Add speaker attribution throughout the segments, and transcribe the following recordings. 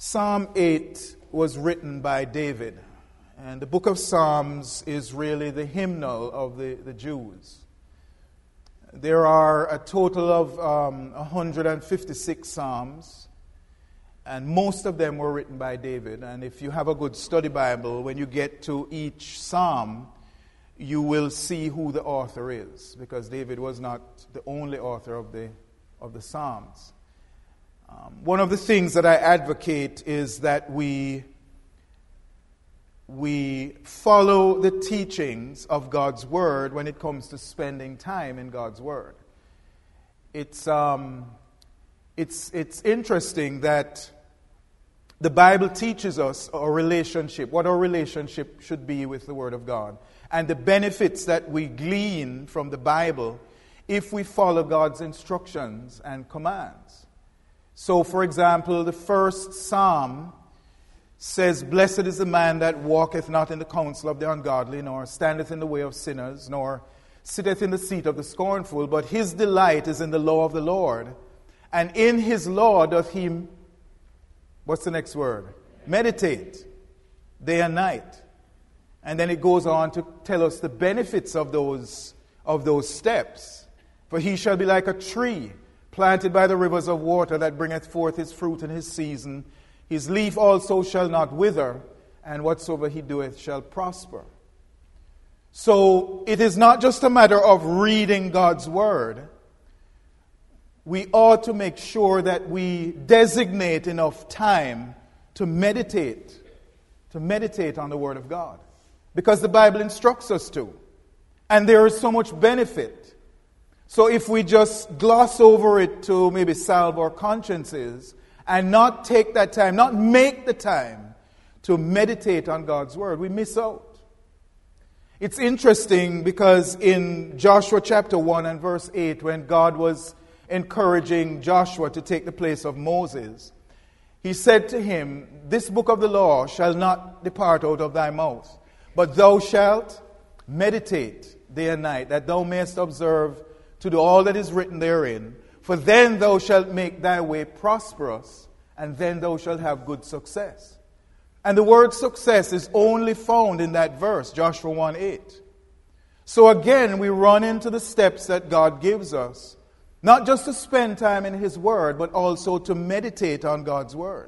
Speaker 1: Psalm 8 was written by David, and the book of Psalms is really the hymnal of the Jews. There are a total of 156 psalms, and most of them were written by David. And if you have a good study Bible, when you get to each psalm, you will see who the author is, because David was not the only author of the psalms. One of the things that I advocate is that we follow the teachings of God's Word when it comes to spending time in God's Word. It's interesting that the Bible teaches us what our relationship should be with the Word of God, and the benefits that we glean from the Bible if we follow God's instructions and commands. So, for example, the first psalm says, "Blessed is the man that walketh not in the counsel of the ungodly, nor standeth in the way of sinners, nor sitteth in the seat of the scornful, but his delight is in the law of the Lord. And in his law doth he," what's the next word? Meditate, day and night. And then it goes on to tell us the benefits of those steps. "For he shall be like a tree planted by the rivers of water, that bringeth forth his fruit in his season. His leaf also shall not wither, and whatsoever he doeth shall prosper." So it is not just a matter of reading God's Word. We ought to make sure that we designate enough time to meditate on the Word of God, because the Bible instructs us to. And there is so much benefit. So if we just gloss over it to maybe salve our consciences and not take that time, not make the time to meditate on God's Word, we miss out. It's interesting because in Joshua chapter 1 and verse 8, when God was encouraging Joshua to take the place of Moses, he said to him, "This book of the law shall not depart out of thy mouth, but thou shalt meditate day and night, that thou mayest observe to do all that is written therein. For then thou shalt make thy way prosperous, and then thou shalt have good success." And the word success is only found in that verse, Joshua 1:8. So again, we run into the steps that God gives us, not just to spend time in His Word, but also to meditate on God's Word.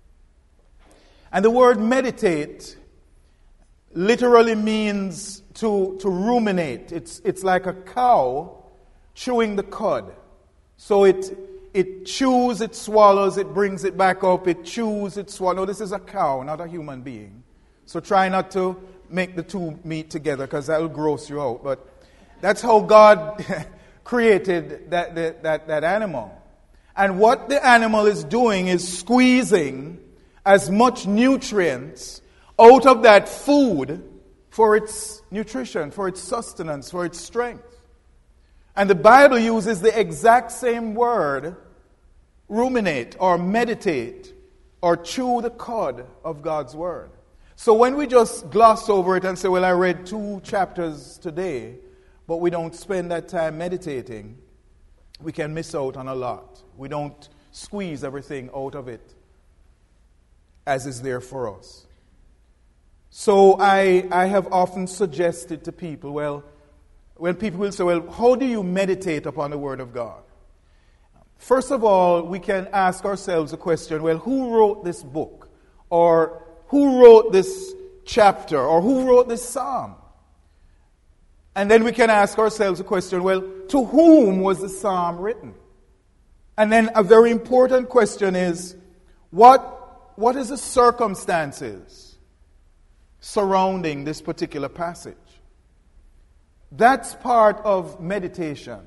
Speaker 1: And the word meditate literally means to ruminate. It's like a cow chewing the cud. So it chews, it swallows, it brings it back up, it chews, it swallows. No, this is a cow, not a human being. So try not to make the two meet together, because that will gross you out. But that's how God created that animal. And what the animal is doing is squeezing as much nutrients out of that food for its nutrition, for its sustenance, for its strength. And the Bible uses the exact same word, ruminate or meditate or chew the cud of God's Word. So when we just gloss over it and say, "Well, I read 2 chapters today," but we don't spend that time meditating, we can miss out on a lot. We don't squeeze everything out of it as is there for us. So I have often suggested to people, when people will say, "Well, how do you meditate upon the Word of God?" First of all, we can ask ourselves a question, well, who wrote this book? Or who wrote this chapter? Or who wrote this psalm? And then we can ask ourselves a question, well, to whom was the psalm written? And then a very important question is, what is the circumstances surrounding this particular passage? That's part of meditation.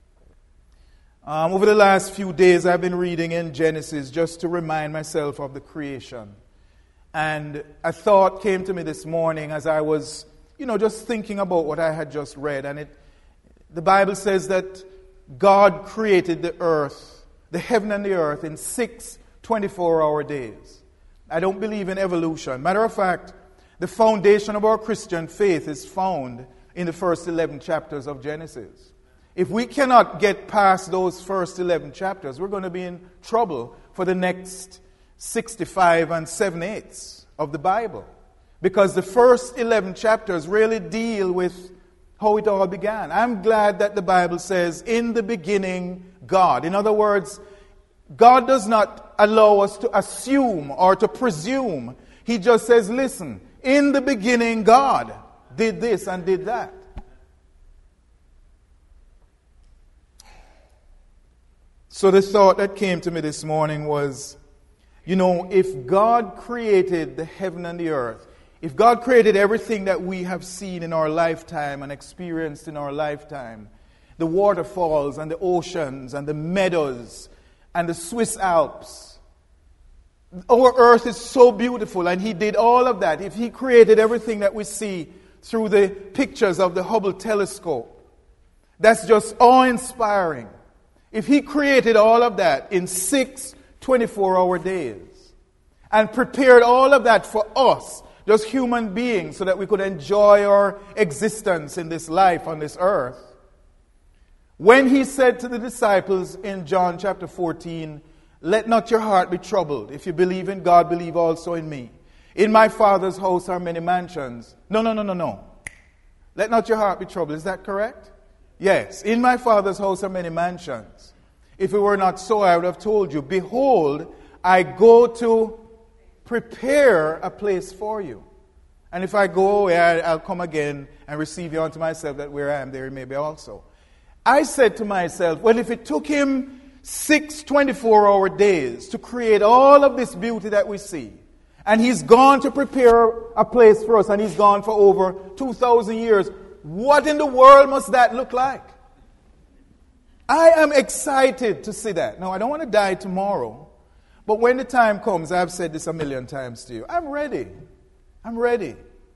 Speaker 1: Over the last few days, I've been reading in Genesis just to remind myself of the creation. And a thought came to me this morning as I was, just thinking about what I had just read. And the Bible says that God created the earth, the heaven and the earth, in 6 24-hour days. I don't believe in evolution. Matter of fact, the foundation of our Christian faith is found in the first 11 chapters of Genesis. If we cannot get past those first 11 chapters, we're going to be in trouble for the next 65 and 7/8 of the Bible. Because the first 11 chapters really deal with how it all began. I'm glad that the Bible says, in the beginning, God. In other words, God does not allow us to assume or to presume. He just says, listen, in the beginning, God did this and did that. So the thought that came to me this morning was, if God created the heaven and the earth, if God created everything that we have seen in our lifetime and experienced in our lifetime, the waterfalls and the oceans and the meadows and the Swiss Alps, our earth is so beautiful, and He did all of that. If He created everything that we see through the pictures of the Hubble telescope, that's just awe-inspiring. If He created all of that in 6 24-hour days and prepared all of that for us, just human beings, so that we could enjoy our existence in this life on this earth, when He said to the disciples in John chapter 14, let not your heart be troubled. If you believe in God, believe also in me. In my Father's house are many mansions. No. Let not your heart be troubled. Is that correct? Yes. In my Father's house are many mansions. If it were not so, I would have told you, behold, I go to prepare a place for you. And if I go away, I'll come again and receive you unto myself, that where I am, there you may be also. I said to myself, well, if it took Him 6 24-hour days to create all of this beauty that we see, and He's gone to prepare a place for us, and He's gone for over 2,000 years, what in the world must that look like? I am excited to see that. Now, I don't want to die tomorrow, but when the time comes, I've said this a million times to you, I'm ready. I'm ready.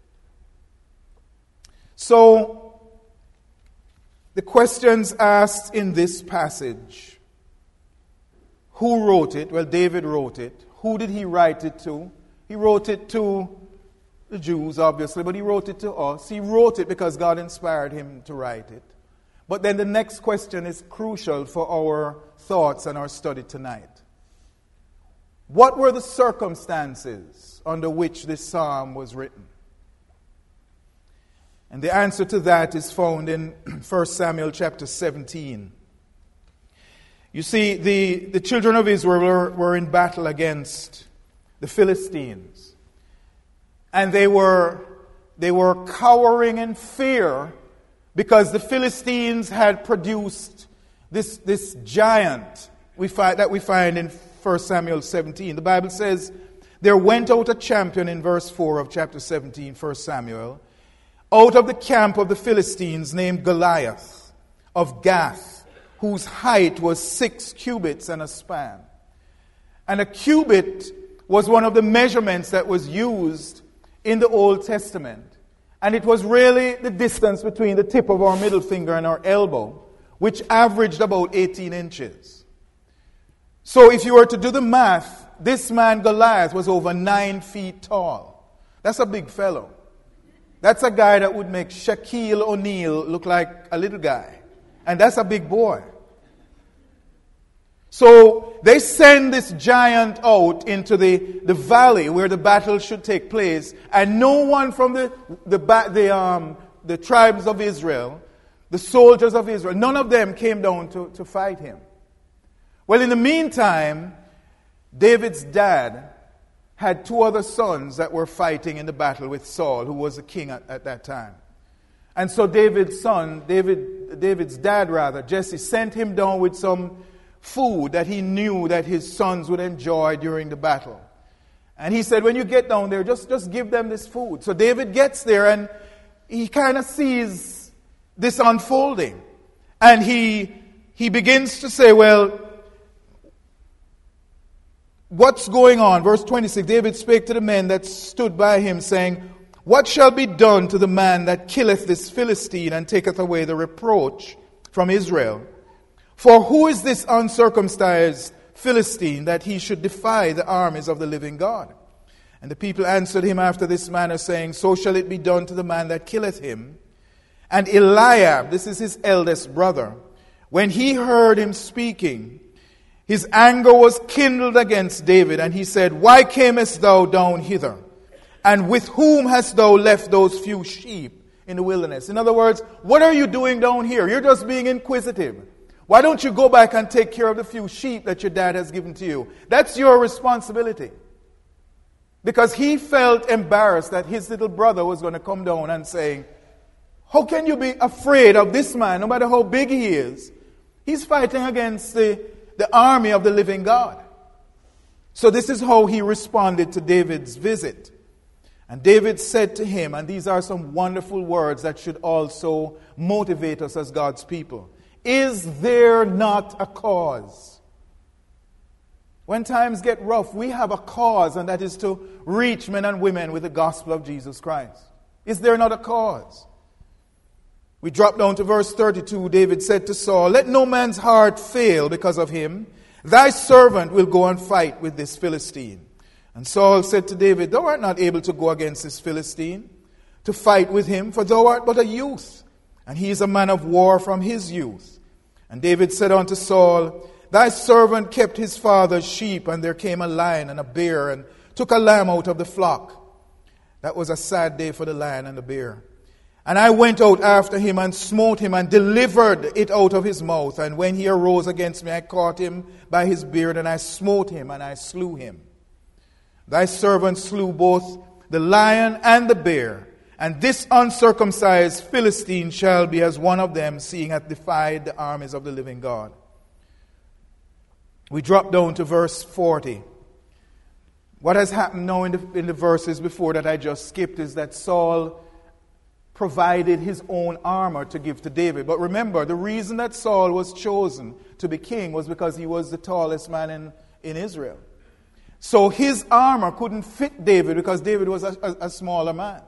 Speaker 1: So, the questions asked in this passage: who wrote it? Well, David wrote it. Who did he write it to? He wrote it to the Jews, obviously, but he wrote it to us. He wrote it because God inspired him to write it. But then the next question is crucial for our thoughts and our study tonight. What were the circumstances under which this psalm was written? And the answer to that is found in 1 Samuel chapter 17. You see, the children of Israel were in battle against the Philistines. And they were cowering in fear because the Philistines had produced this giant that we find in 1 Samuel 17. The Bible says, there went out a champion in verse 4 of chapter 17, 1 Samuel, out of the camp of the Philistines, named Goliath of Gath, whose height was 6 cubits and a span. And a cubit was one of the measurements that was used in the Old Testament. And it was really the distance between the tip of our middle finger and our elbow, which averaged about 18 inches. So if you were to do the math, this man Goliath was over 9 feet tall. That's a big fellow. That's a guy that would make Shaquille O'Neal look like a little guy. And that's a big boy. So they send this giant out into the valley where the battle should take place, and no one from the tribes of Israel, the soldiers of Israel, none of them came down to fight him. Well, in the meantime, David's dad had 2 other sons that were fighting in the battle with Saul, who was the king at that time. And so David's dad, Jesse, sent him down with some food that he knew that his sons would enjoy during the battle. And he said, when you get down there, just give them this food. So David gets there and he kind of sees this unfolding. And he begins to say, well, what's going on? Verse 26, David spake to the men that stood by him, saying, what shall be done to the man that killeth this Philistine and taketh away the reproach from Israel? For who is this uncircumcised Philistine that he should defy the armies of the living God? And the people answered him after this manner, saying, so shall it be done to the man that killeth him. And Eliab, this is his eldest brother, when he heard him speaking, his anger was kindled against David, and he said, "Why camest thou down hither? And with whom hast thou left those few sheep in the wilderness?" In other words, what are you doing down here? You're just being inquisitive. Why don't you go back and take care of the few sheep that your dad has given to you? That's your responsibility. Because he felt embarrassed that his little brother was going to come down and say, "How can you be afraid of this man, no matter how big he is? He's fighting against the army of the living God." So this is how he responded to David's visit. And David said to him, and these are some wonderful words that should also motivate us as God's people. "Is there not a cause?" When times get rough, we have a cause, and that is to reach men and women with the gospel of Jesus Christ. Is there not a cause? We drop down to verse 32. David said to Saul, "Let no man's heart fail because of him. Thy servant will go and fight with this Philistine." And Saul said to David, "Thou art not able to go against this Philistine, to fight with him, for thou art but a youth, and he is a man of war from his youth." And David said unto Saul, "Thy servant kept his father's sheep, and there came a lion and a bear, and took a lamb out of the flock." That was a sad day for the lion and the bear. "And I went out after him and smote him and delivered it out of his mouth. And when he arose against me, I caught him by his beard, and I smote him and I slew him. Thy servant slew both the lion and the bear, and this uncircumcised Philistine shall be as one of them, seeing hath defied the armies of the living God." We drop down to verse 40. What has happened now in the verses before that I just skipped is that Saul provided his own armor to give to David. But remember, the reason that Saul was chosen to be king was because he was the tallest man in Israel. So his armor couldn't fit David because David was a smaller man.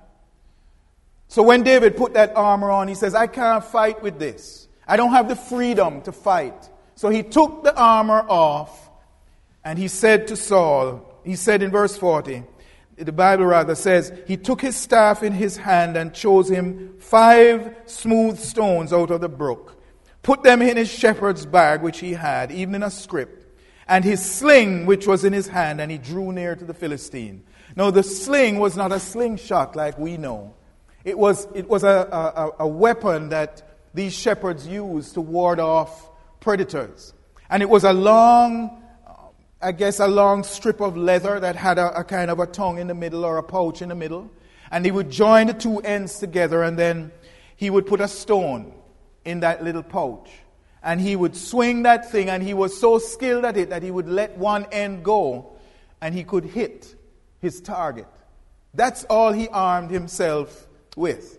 Speaker 1: So when David put that armor on, he says, "I can't fight with this. I don't have the freedom to fight." So he took the armor off, and he said to Saul, he said in verse 40, the Bible rather says, he took his staff in his hand and chose him 5 smooth stones out of the brook, put them in his shepherd's bag which he had, even in a scrip, and his sling which was in his hand, and he drew near to the Philistine. Now the sling was not a slingshot like we know. It was a weapon that these shepherds used to ward off predators. And it was a long strip of leather that had a kind of a tongue in the middle, or a pouch in the middle. And he would join the two ends together, and then he would put a stone in that little pouch. And he would swing that thing, and he was so skilled at it that he would let one end go, and he could hit his target. That's all he armed himself with.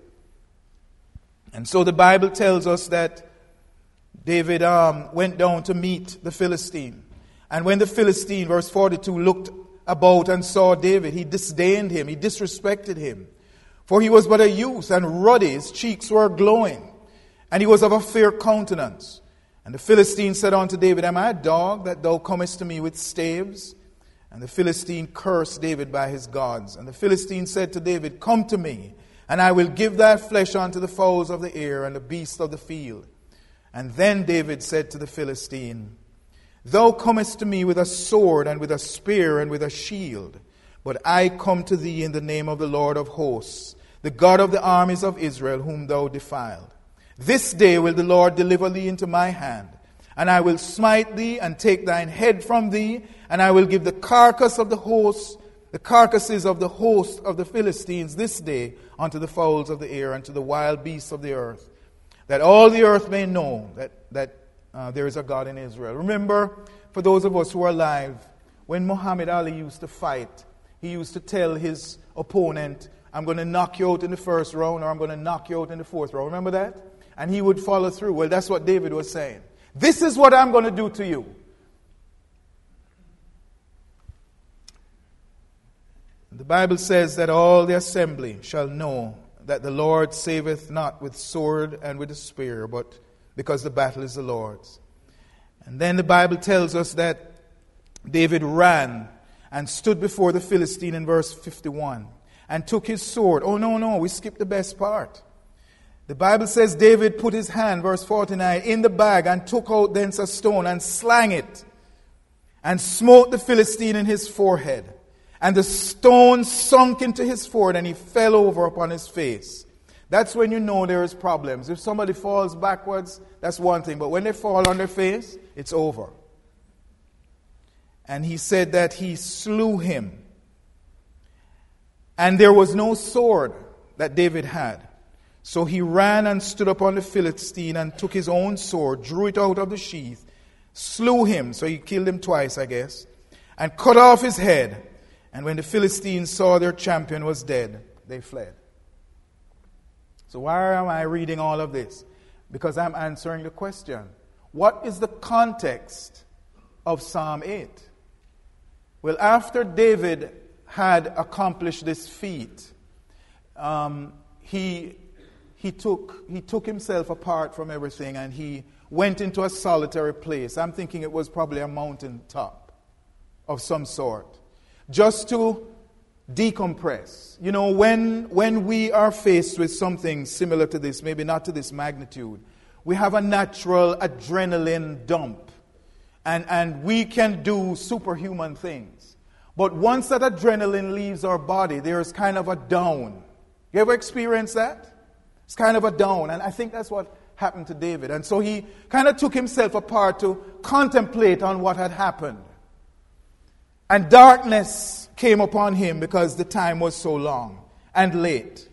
Speaker 1: And so the Bible tells us that David went down to meet the Philistine. And when the Philistine, verse 42, looked about and saw David, he disdained him, he disrespected him. For he was but a youth and ruddy, his cheeks were glowing, and he was of a fair countenance. And the Philistine said unto David, "Am I a dog that thou comest to me with staves?" And the Philistine cursed David by his gods. And the Philistine said to David, "Come to me, and I will give thy flesh unto the fowls of the air and the beasts of the field." And then David said to the Philistine, "Thou comest to me with a sword and with a spear and with a shield, but I come to thee in the name of the Lord of hosts, the God of the armies of Israel, whom thou defiled. This day will the Lord deliver thee into my hand, and I will smite thee and take thine head from thee, and I will give the carcasses of the host of the Philistines this day unto the fowls of the air and to the wild beasts of the earth, that all the earth may know that there is a God in Israel." Remember, for those of us who are alive, when Muhammad Ali used to fight, he used to tell his opponent, "I'm going to knock you out in the first round, or I'm going to knock you out in the fourth round." Remember that? And he would follow through. Well, that's what David was saying. This is what I'm going to do to you. The Bible says that all the assembly shall know that the Lord saveth not with sword and with a spear, but because the battle is the Lord's. And then the Bible tells us that David ran and stood before the Philistine in verse 51 and took his sword. Oh, no, we skipped the best part. The Bible says David put his hand, verse 49, in the bag and took out thence a stone and slang it and smote the Philistine in his forehead. And the stone sunk into his forehead, and he fell over upon his face. That's when you know there is problems. If somebody falls backwards, that's one thing. But when they fall on their face, it's over. And he said that he slew him. And there was no sword that David had. So he ran and stood upon the Philistine and took his own sword, drew it out of the sheath, slew him. So he killed him twice, I guess, and cut off his head. And when the Philistines saw their champion was dead, they fled. So why am I reading all of this? Because I'm answering the question. What is the context of Psalm 8? Well, after David had accomplished this feat, he took himself apart from everything and he went into a solitary place. I'm thinking it was probably a mountain top of some sort, just to decompress. You know, when we are faced with something similar to this, maybe not to this magnitude, we have a natural adrenaline dump. And we can do superhuman things. But once that adrenaline leaves our body, there is kind of a down. You ever experienced that? It's kind of a down. And I think that's what happened to David. And so he kind of took himself apart to contemplate on what had happened. And darkness came upon him because the time was so long and late.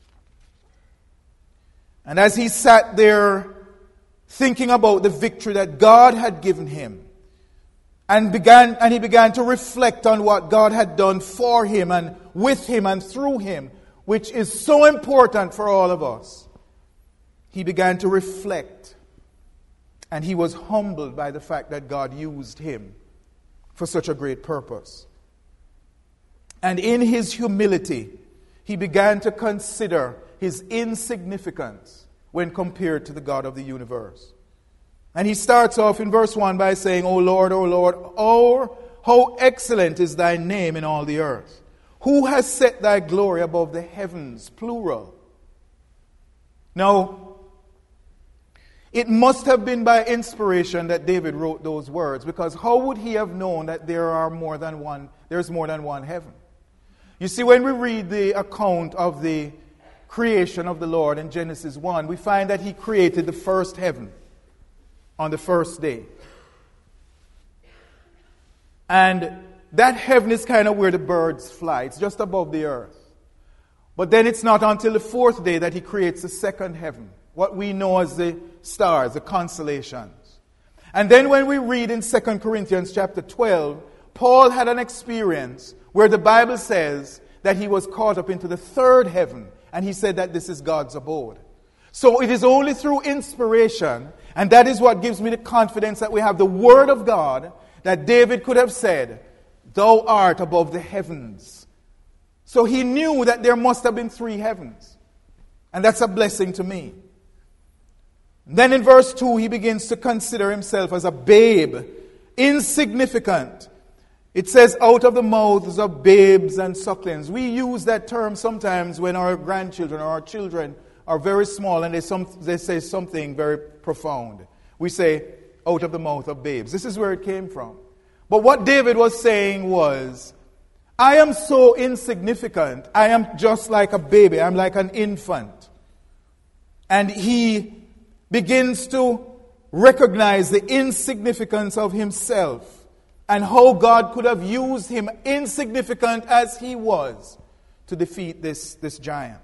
Speaker 1: And as he sat there thinking about the victory that God had given him, and he began to reflect on what God had done for him and with him and through him, which is so important for all of us. He began to reflect, and he was humbled by the fact that God used him for such a great purpose. And in his humility, he began to consider his insignificance when compared to the God of the universe. And he starts off in verse 1 by saying, O Lord, oh, how excellent is thy name in all the earth. Who has set thy glory above the heavens, plural? Now, it must have been by inspiration that David wrote those words, because how would he have known that there's more than one heaven? You see, when we read the account of the creation of the Lord in Genesis 1, we find that he created the first heaven on the first day. And that heaven is kind of where the birds fly. It's just above the earth. But then it's not until the fourth day that he creates the second heaven, what we know as the stars, the constellations. And then when we read in 2 Corinthians chapter 12, Paul had an experience where the Bible says that he was caught up into the third heaven, and he said that this is God's abode. So it is only through inspiration, and that is what gives me the confidence that we have the Word of God, that David could have said, Thou art above the heavens. So he knew that there must have been three heavens. And that's a blessing to me. Then in verse 2, he begins to consider himself as a babe, insignificant. It says, out of the mouths of babes and sucklings. We use that term sometimes when our grandchildren or our children are very small and they say something very profound. We say, out of the mouth of babes. This is where it came from. But what David was saying was, I am so insignificant. I am just like a baby. I'm like an infant. And he begins to recognize the insignificance of himself and how God could have used him, insignificant as he was, to defeat this giant.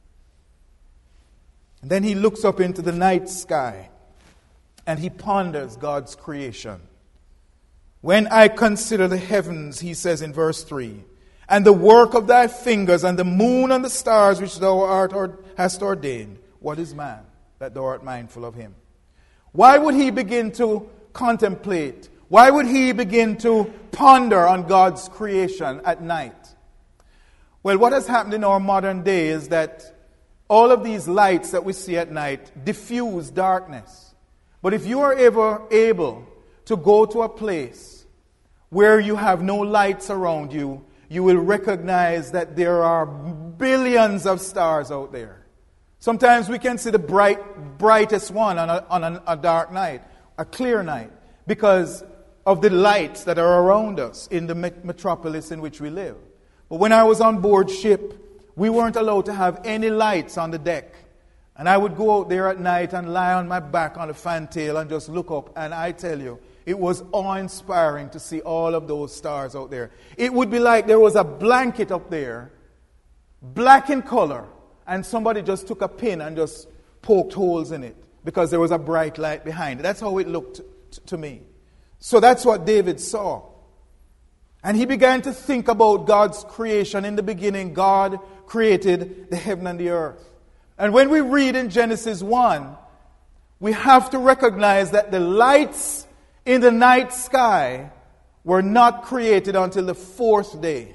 Speaker 1: And then he looks up into the night sky and he ponders God's creation. When I consider the heavens, he says in verse 3, and the work of thy fingers, and the moon and the stars which thou hast ordained, what is man that thou art mindful of him? Why would he begin to contemplate? Why would he begin to ponder on God's creation at night? Well, what has happened in our modern day is that all of these lights that we see at night diffuse darkness. But if you are ever able to go to a place where you have no lights around you, you will recognize that there are billions of stars out there. Sometimes we can see the brightest one on a dark night, a clear night, because of the lights that are around us in the metropolis in which we live. But when I was on board ship, we weren't allowed to have any lights on the deck. And I would go out there at night and lie on my back on the fantail and just look up. And I tell you, it was awe-inspiring to see all of those stars out there. It would be like there was a blanket up there, black in color, and somebody just took a pin and just poked holes in it because there was a bright light behind it. That's how it looked to me. So that's what David saw. And he began to think about God's creation. In the beginning, God created the heaven and the earth. And when we read in Genesis 1, we have to recognize that the lights in the night sky were not created until the fourth day.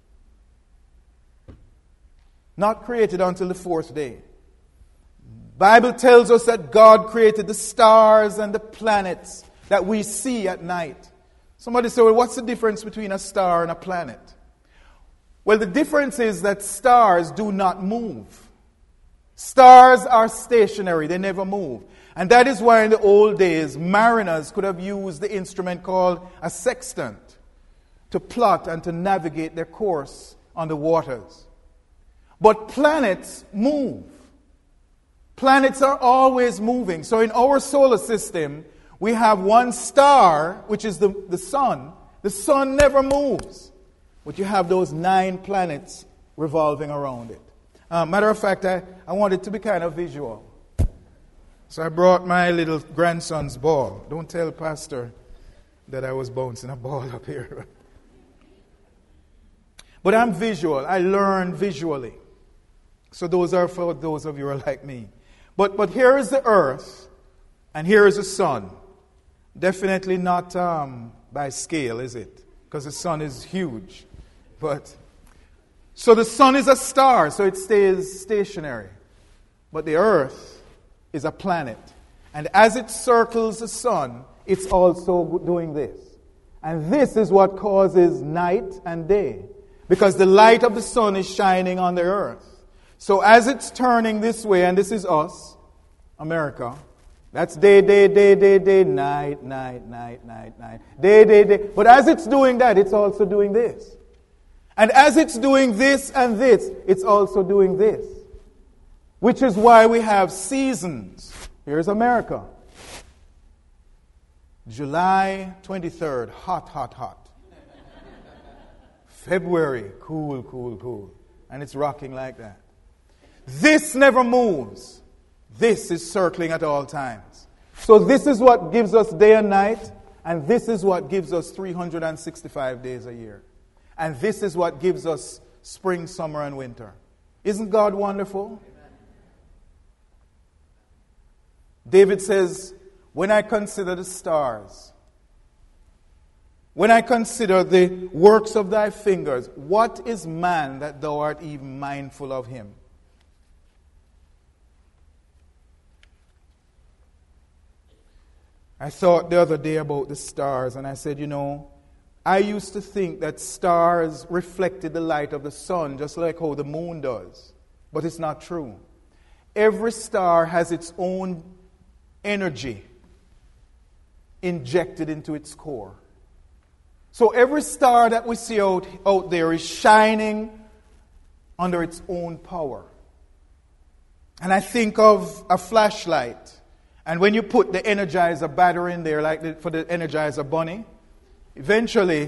Speaker 1: Not created until the fourth day. Bible tells us that God created the stars and the planets that we see at night. Somebody say, well, what's the difference between a star and a planet? Well, the difference is that stars do not move. Stars are stationary. They never move. And that is why in the old days, mariners could have used the instrument called a sextant to plot and to navigate their course on the waters. But planets move. Planets are always moving. So in our solar system, we have one star, which is the sun. The sun never moves. But you have those 9 planets revolving around it. Matter of fact, I want it to be kind of visual. So I brought my little grandson's ball. Don't tell Pastor that I was bouncing a ball up here. But I'm visual. I learn visually. So those are for those of you who are like me. But here is the earth, and here is the sun. Definitely not by scale, is it? Because the sun is huge. So the sun is a star, so it stays stationary. But the earth is a planet. And as it circles the sun, it's also doing this. And this is what causes night and day. Because the light of the sun is shining on the earth. So as it's turning this way, and this is us, America, that's day, night, day. But as it's doing that, it's also doing this. And as it's doing this and this, it's also doing this. Which is why we have seasons. Here's America. July 23rd, hot. February, cool. And it's rocking like that. This never moves. This is circling at all times. So this is what gives us day and night, and this is what gives us 365 days a year. And this is what gives us spring, summer, and winter. Isn't God wonderful? David says, when I consider the stars, when I consider the works of thy fingers, what is man that thou art even mindful of him? I thought the other day about the stars, and I said, I used to think that stars reflected the light of the sun, just like how the moon does. But it's not true. Every star has its own energy injected into its core. So every star that we see out there is shining under its own power. And I think of a flashlight. And when you put the Energizer battery in there, like for the Energizer bunny, eventually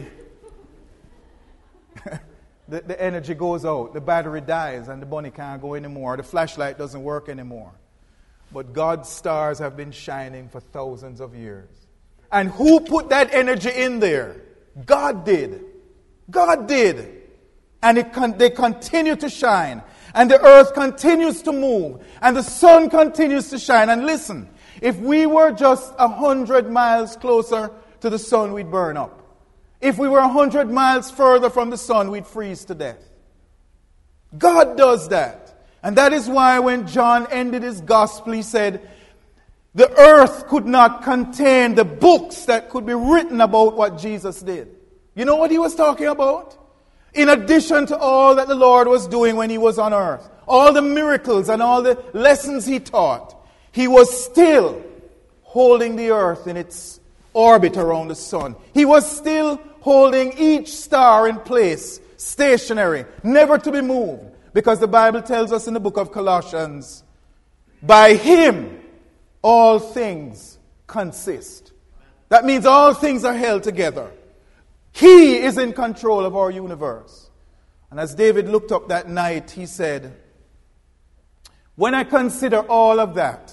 Speaker 1: the energy goes out, the battery dies, and the bunny can't go anymore. The flashlight doesn't work anymore. But God's stars have been shining for thousands of years. And who put that energy in there? God did. God did. And they continue to shine. And the earth continues to move. And the sun continues to shine. And listen, if we were just 100 miles closer to the sun, we'd burn up. If we were 100 miles further from the sun, we'd freeze to death. God does that. And that is why when John ended his gospel, he said, the earth could not contain the books that could be written about what Jesus did. You know what he was talking about? In addition to all that the Lord was doing when he was on earth, all the miracles and all the lessons he taught, he was still holding the earth in its orbit around the sun. He was still holding each star in place, stationary, never to be moved. Because the Bible tells us in the book of Colossians, by him all things consist. That means all things are held together. He is in control of our universe. And as David looked up that night, he said, when I consider all of that,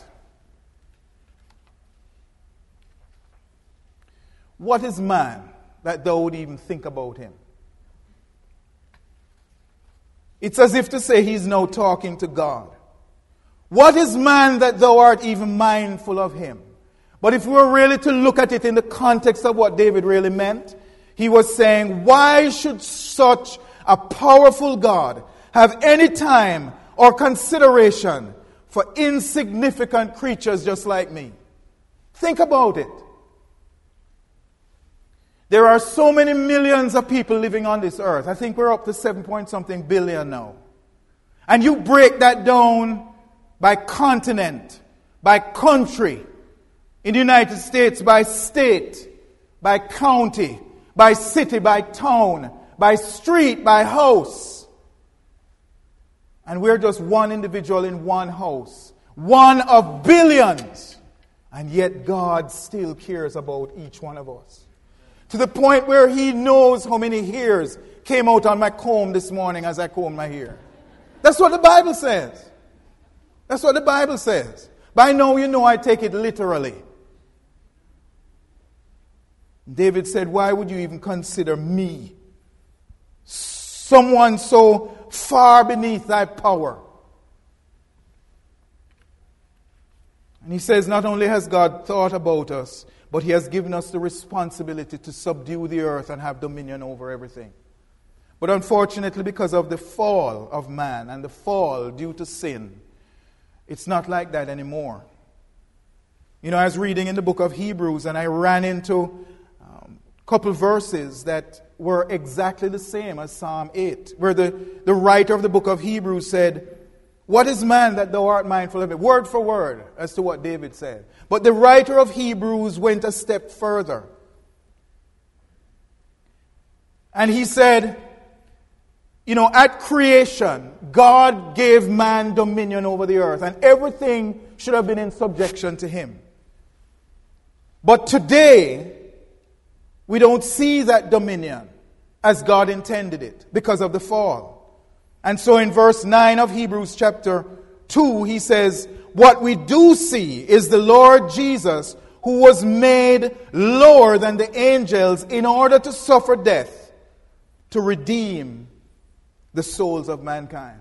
Speaker 1: what is man that thou would even think about him? It's as if to say he's now talking to God. What is man that thou art even mindful of him? But if we were really to look at it in the context of what David really meant, he was saying, why should such a powerful God have any time or consideration for insignificant creatures just like me? Think about it. There are so many millions of people living on this earth. I think we're up to 7-point-something billion now. And you break that down by continent, by country, in the United States, by state, by county, by city, by town, by street, by house. And we're just one individual in one house. One of billions. And yet God still cares about each one of us. To the point where he knows how many hairs came out on my comb this morning as I combed my hair. That's what the Bible says. That's what the Bible says. By now you know I take it literally. David said, why would you even consider me? Someone so far beneath thy power. And he says, not only has God thought about us, but he has given us the responsibility to subdue the earth and have dominion over everything. But unfortunately, because of the fall of man and the fall due to sin, it's not like that anymore. You know, I was reading in the book of Hebrews and I ran into a couple verses that were exactly the same as Psalm 8, where the writer of the book of Hebrews said, what is man that thou art mindful of it? Word for word as to what David said. But the writer of Hebrews went a step further. And he said, you know, at creation, God gave man dominion over the earth. And everything should have been in subjection to him. But today, we don't see that dominion as God intended it because of the fall. And so in verse 9 of Hebrews chapter 2, he says, what we do see is the Lord Jesus, who was made lower than the angels in order to suffer death, to redeem the souls of mankind.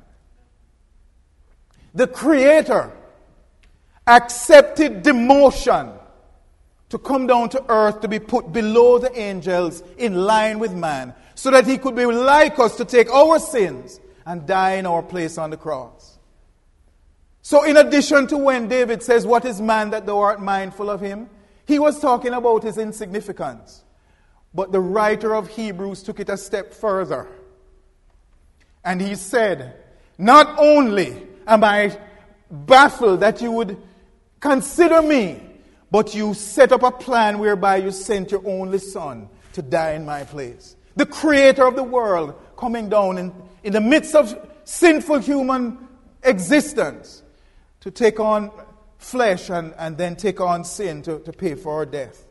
Speaker 1: The Creator accepted demotion to come down to earth to be put below the angels in line with man, so that he could be like us to take our sins and die in our place on the cross. So in addition to when David says, what is man that thou art mindful of him? He was talking about his insignificance. But the writer of Hebrews took it a step further. And he said, not only am I baffled that you would consider me, but you set up a plan whereby you sent your only son to die in my place. The creator of the world coming down in the midst of sinful human existence to take on flesh and then take on sin to pay for our death.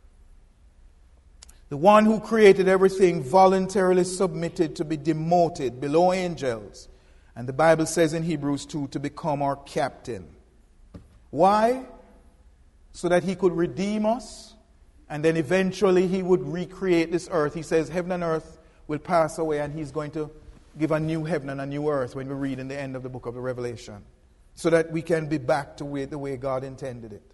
Speaker 1: The one who created everything voluntarily submitted to be demoted below angels. And the Bible says in Hebrews 2 to become our captain. Why? So that he could redeem us and then eventually he would recreate this earth. He says heaven and earth will pass away and he's going to give a new heaven and a new earth when we read in the end of the book of the Revelation. So that we can be back to the way God intended it.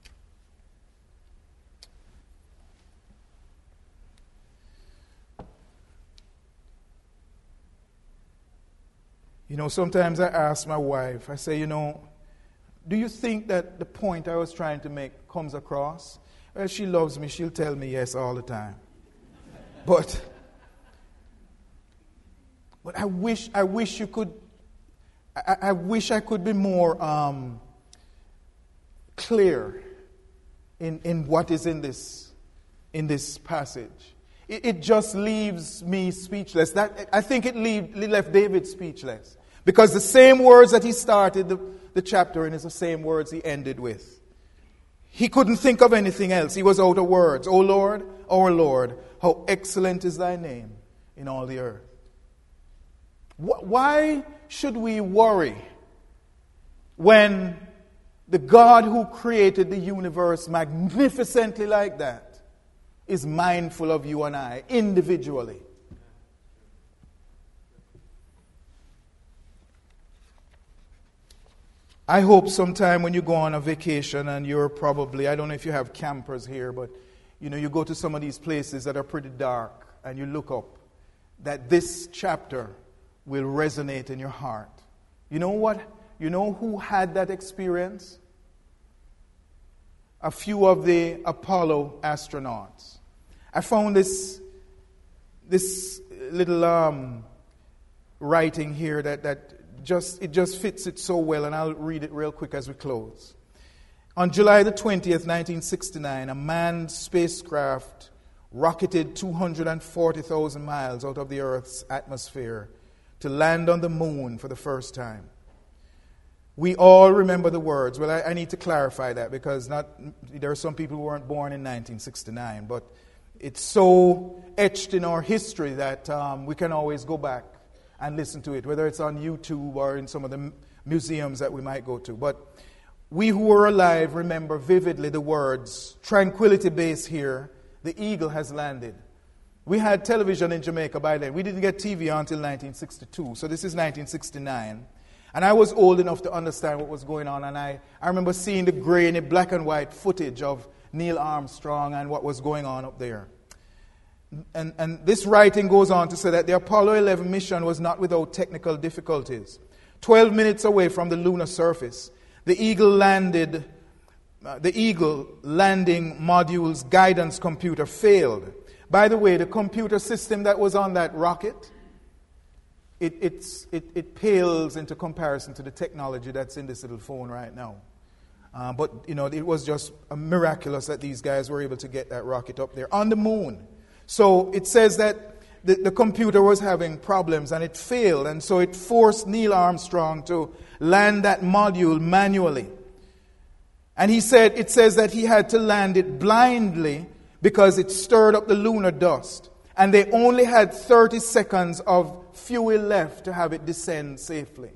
Speaker 1: You know, sometimes I ask my wife, I say, you know, do you think that the point I was trying to make comes across? Well, she loves me. She'll tell me yes all the time. But I wish you could. I wish I could be more clear in what is in this in this passage. It just leaves me speechless. I think it left David speechless. Because the same words that he started the chapter in is the same words he ended with. He couldn't think of anything else. He was out of words. O Lord, our Lord, how excellent is thy name in all the earth. Why should we worry when the God who created the universe magnificently like that is mindful of you and I individually? I hope sometime when you go on a vacation and you're probably, I don't know if you have campers here, but you go to some of these places that are pretty dark and you look up, that this chapter will resonate in your heart. You know what? You know who had that experience? A few of the Apollo astronauts. I found this little writing here that just fits it so well, and I'll read it real quick as we close. On July the 20th, 1969, a manned spacecraft rocketed 240,000 miles out of the Earth's atmosphere to land on the moon for the first time. We all remember the words. Well, I need to clarify that because there are some people who weren't born in 1969, but it's so etched in our history that we can always go back and listen to it, whether it's on YouTube or in some of the museums that we might go to. But we who were alive remember vividly the words, "Tranquility Base here, the Eagle has landed." We had television in Jamaica by then. We didn't get TV until 1962, so this is 1969. And I was old enough to understand what was going on, and I remember seeing the grainy black and white footage of Neil Armstrong and what was going on up there. And this writing goes on to say that the Apollo 11 mission was not without technical difficulties. 12 minutes away from the lunar surface, the Eagle landing module's guidance computer failed. By the way, the computer system that was on that rocket, it pales into comparison to the technology that's in this little phone right now. But it was just miraculous that these guys were able to get that rocket up there on the moon. So it says that the computer was having problems and it failed, and so it forced Neil Armstrong to land that module manually. And it says that he had to land it blindly because it stirred up the lunar dust. And they only had 30 seconds of fuel left to have it descend safely.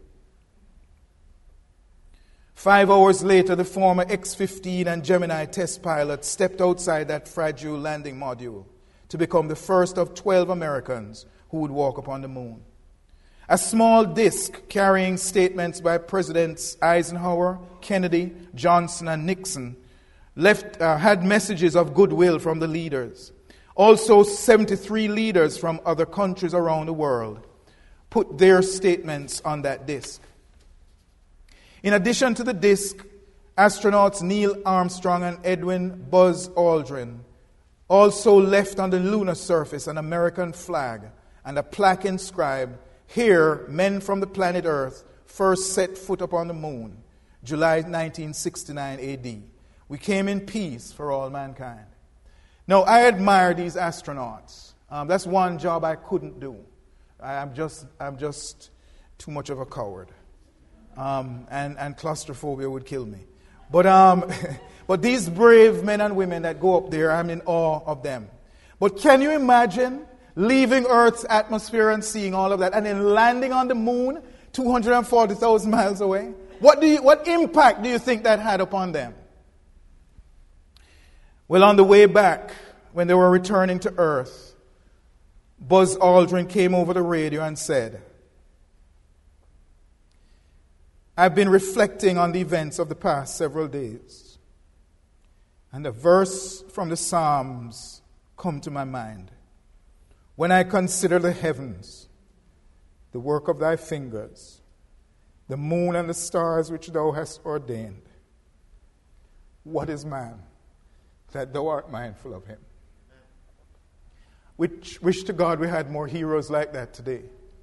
Speaker 1: 5 hours later, the former X-15 and Gemini test pilots stepped outside that fragile landing module to become the first of 12 Americans who would walk upon the moon. A small disc carrying statements by Presidents Eisenhower, Kennedy, Johnson, and Nixon had messages of goodwill from the leaders. Also, 73 leaders from other countries around the world put their statements on that disc. In addition to the disc, astronauts Neil Armstrong and Edwin Buzz Aldrin also left on the lunar surface an American flag and a plaque inscribed, "Here, men from the planet Earth first set foot upon the moon, July 1969 AD. We came in peace for all mankind." Now, I admire these astronauts. That's one job I couldn't do. I'm just too much of a coward. And claustrophobia would kill me. But these brave men and women that go up there, I'm in awe of them. But can you imagine leaving Earth's atmosphere and seeing all of that, and then landing on the moon 240,000 miles away? What impact do you think that had upon them? Well, on the way back, when they were returning to Earth, Buzz Aldrin came over the radio and said, "I've been reflecting on the events of the past several days, and a verse from the Psalms come to my mind. When I consider the heavens, the work of thy fingers, the moon and the stars which thou hast ordained, what is man that thou art mindful of him?" Wish to God we had more heroes like that today.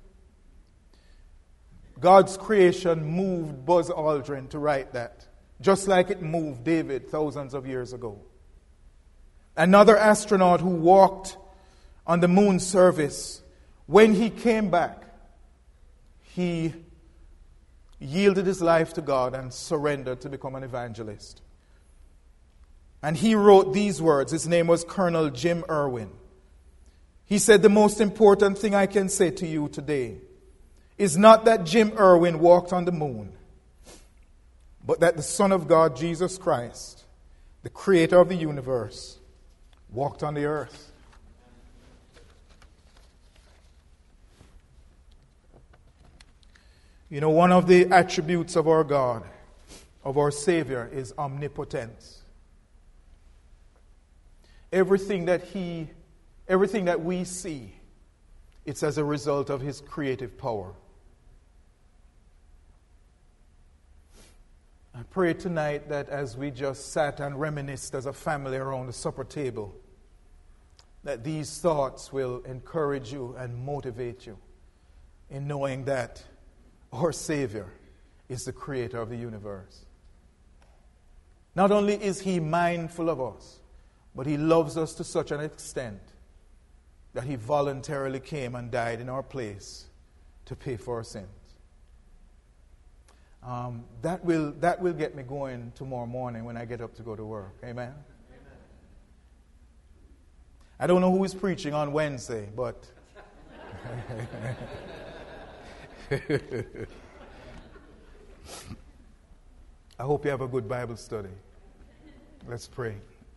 Speaker 1: God's creation moved Buzz Aldrin to write that, just like it moved David thousands of years ago. Another astronaut who walked on the moon surface, when he came back, he yielded his life to God and surrendered to become an evangelist. And he wrote these words. His name was Colonel Jim Irwin. He said, "The most important thing I can say to you today is not that Jim Irwin walked on the moon, but that the Son of God, Jesus Christ, the creator of the universe, walked on the earth." You know, one of the attributes of our God, of our Savior, is omnipotence. Everything that we see, it's as a result of His creative power. I pray tonight that as we just sat and reminisced as a family around the supper table, that these thoughts will encourage you and motivate you in knowing that our Savior is the creator of the universe. Not only is He mindful of us, but He loves us to such an extent that He voluntarily came and died in our place to pay for our sins. That will get me going tomorrow morning when I get up to go to work. Amen? Amen. I don't know who is preaching on Wednesday, but I hope you have a good Bible study. Let's pray.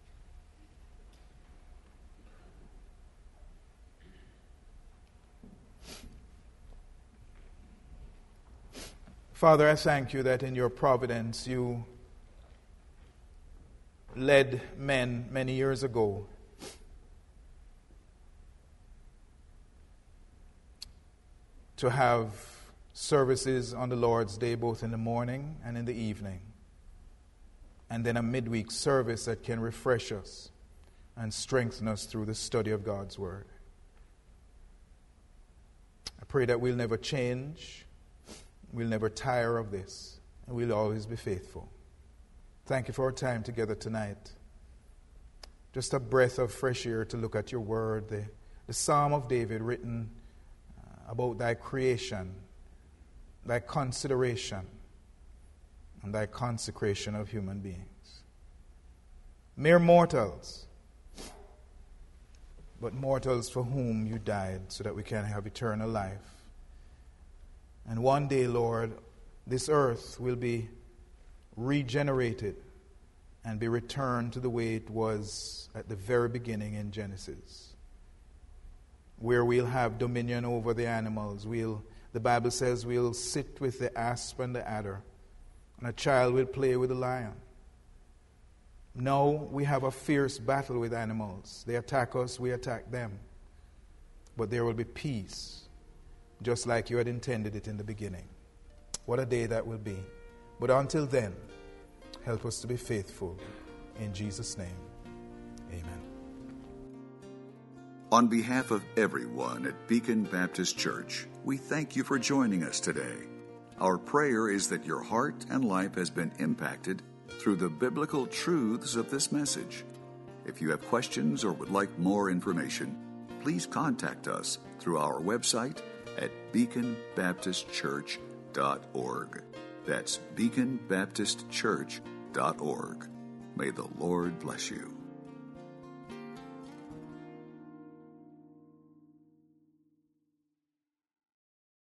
Speaker 1: Father, I thank you that in your providence you led men many years ago to have services on the Lord's Day, both in the morning and in the evening, and then a midweek service that can refresh us and strengthen us through the study of God's Word. I pray that we'll never change. We'll never tire of this, and we'll always be faithful. Thank you for our time together tonight. Just a breath of fresh air to look at your word, the Psalm of David written about thy creation, thy consideration, and thy consecration of human beings. Mere mortals, but mortals for whom you died so that we can have eternal life. And one day, Lord, this earth will be regenerated and be returned to the way it was at the very beginning in Genesis, where we'll have dominion over the animals. The Bible says we'll sit with the asp and the adder, and a child will play with the lion. No, we have a fierce battle with animals. They attack us, we attack them. But there will be peace, just like you had intended it in the beginning. What a day that will be. But until then, help us to be faithful. In Jesus' name, amen.
Speaker 2: On behalf of everyone at Beacon Baptist Church, we thank you for joining us today. Our prayer is that your heart and life has been impacted through the biblical truths of this message. If you have questions or would like more information, please contact us through our website at beaconbaptistchurch.org. That's beaconbaptistchurch.org. May the Lord bless you.